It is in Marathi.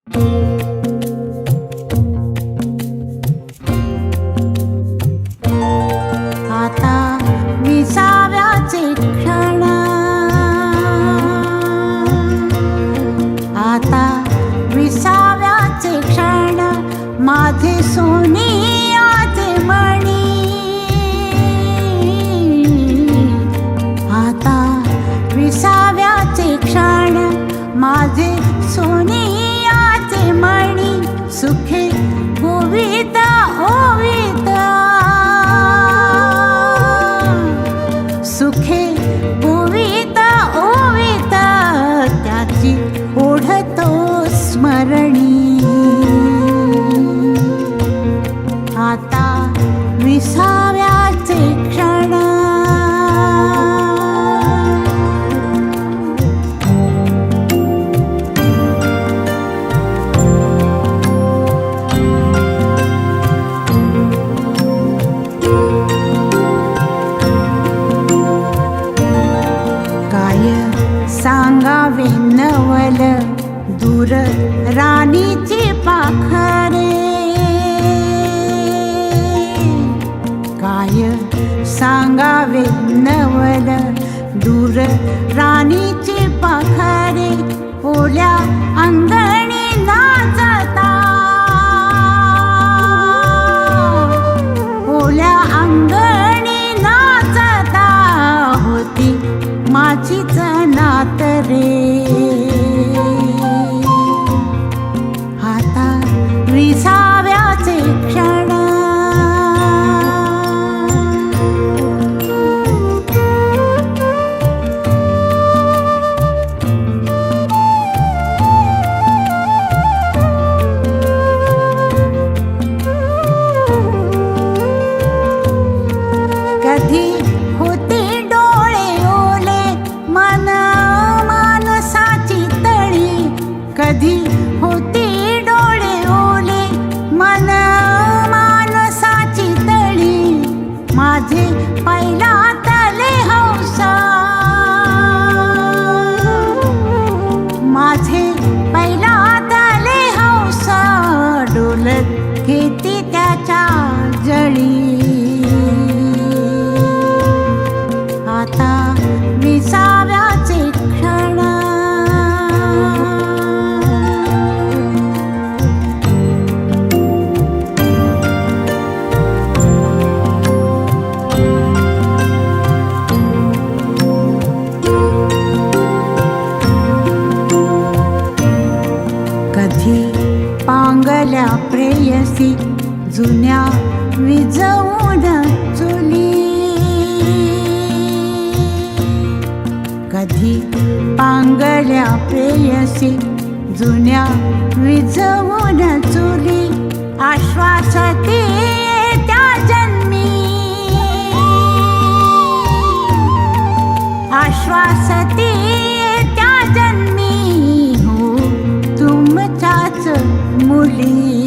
आता विसाव्याचे क्षण, आता विसाव्याचे क्षण, माझे सोनियाचे मणी. आता विसाव्याचे क्षण, माझे सोनियाचे मणी. सुखे ओविता ओविता, सुखे ओविता ओविता, त्याची ओढतो स्मरणी. आता विसाव्याचे क्षण, सांगावे नवल दूर राणीची पाखरे. काय सांगावे नवल दूर राणीची पाखरे. ओल्या अंगणी नाचता, ओल्या अंगणी नाचता, होती माझीच नात रे. आता विसाव्याचे क्षण, कधी होते डोळे ओले मन मानसाची तळी. कधी होते डोळे ओले मन मानसाची तळी. माझे पहिला तले हौसा, माझे पहिला तले हौसा, डोलत घेती त्याच्या जळी. आता विसाव्याचे क्षण, कधी पांगल्या प्रेयसी जुन्या विजवून चुली. कधी पांगल्या प्रेयसी जुन्या विजवून चुली. आश्वासते त्या जन्मी, आश्वासते त्या जन्मी, हो तुमच्याच मुली.